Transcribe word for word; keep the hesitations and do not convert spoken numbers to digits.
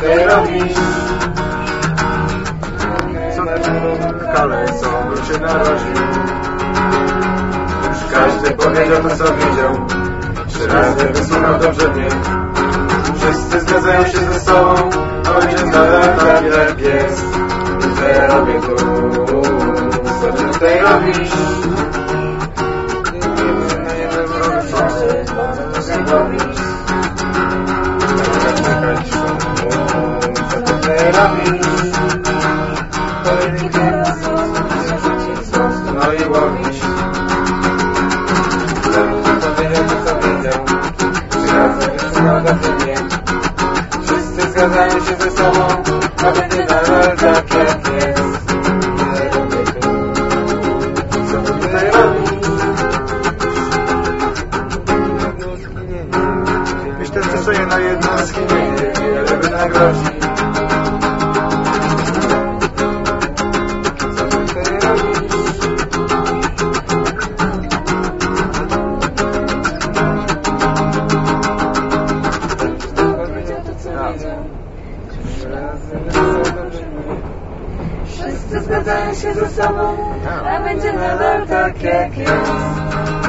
tutaj robisz? Co na tym lokale, co bym się naraził? Już każdy powiedział to, co widział. Trzy razy wysłuchał dobrze mnie. Wszyscy zgadzają się ze sobą, ojciec nadal tak jak jest. Co ja robię tu? Co ty tutaj robisz? Co ty tutaj robisz? No i łowisz. Co powiedział, to co wiedział. Trzy razy wysłuchał dobrze mnie. Wszyscy zgadzają się ze sobą, a będzie nadal tak jak jest. Co ty tutaj robisz? Myślę, że sobie na jedno skinienie wiele wynagrodzi. Co ty tutaj robisz? Wszyscy zgadzają się ze sobą, a będzie nadal tak jak jest.